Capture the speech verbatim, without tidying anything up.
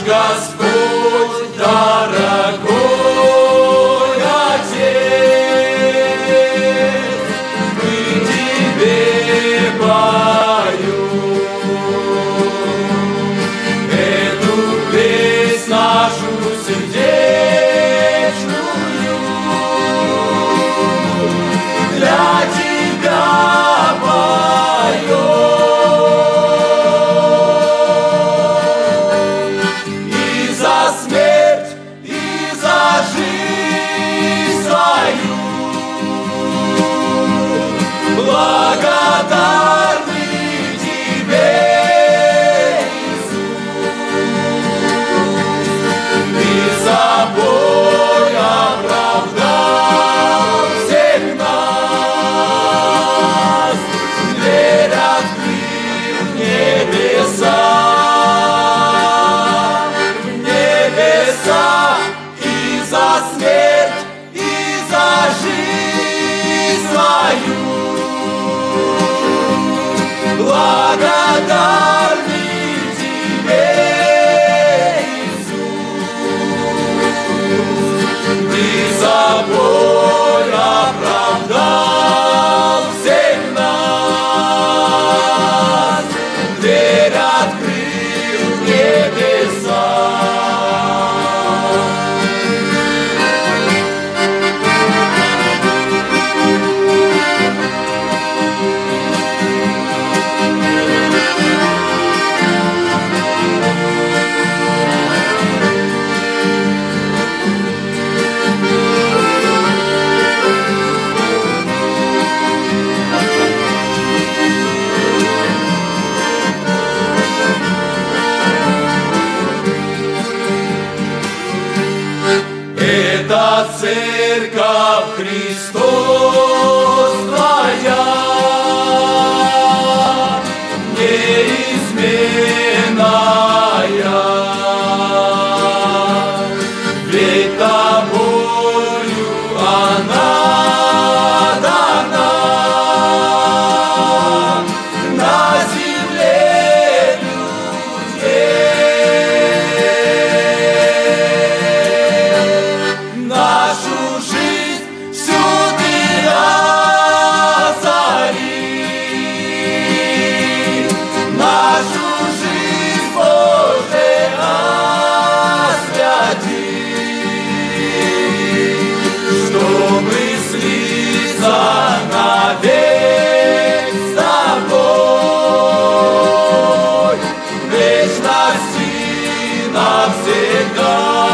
Господь, дорогой Отец, мы Тебе поем эту песнь нашу сердечную, для Тебя поем. И за смерть, и за жизнь свою благодарны Тебе, Иисус. Ты собой оправдал всех нас, дверь открыл в небеса, в небеса. И за смерть, и за жизнь свою благодарны Тебе, Иисус. Ты собой оправдал всех нас, дверь открыл в небеса. Это церковь Христос твоя, неизменная, ведь тобою она дана на земле людей. Нашу жизнь всю Ты озари, нашу жизнь, Боже, освяти, чтобы слиться навек с Тобой, в вечности навсегда.